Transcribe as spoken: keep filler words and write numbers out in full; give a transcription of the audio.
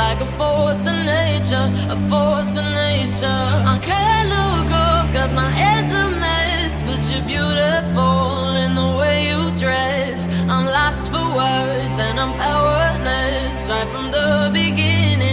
like a force of nature, a force of nature. I can't look up cause my head's a mess, but you're beautiful in the way you dress. I'm lost for words and I'm powerless right from the beginning.